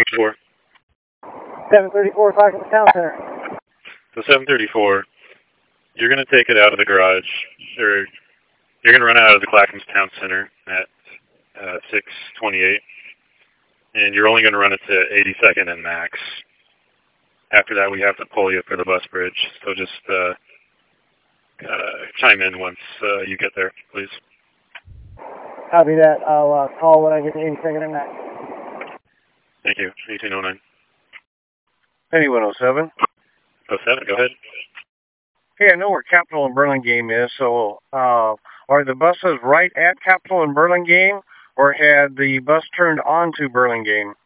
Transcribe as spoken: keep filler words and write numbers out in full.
thirty-four. seven thirty-four, Clackamas Town Center. So seven thirty-four, you're going to take it out of the garage, or you're going to run out of the Clackamas Town Center at uh, six twenty-eight, and you're only going to run it to eighty-second and max. After that, we have to pull you for the bus bridge, so just uh, uh, chime in once uh, you get there, please. Copy that. I'll uh, call when I get to eighty-second and max. Thank you. eighteen oh nine. Anyone oh seven? oh seven, go ahead. Hey, I know where Capitol and Burlingame is, so uh, are the buses right at Capitol and Burlingame, or had the bus turned onto Burlingame?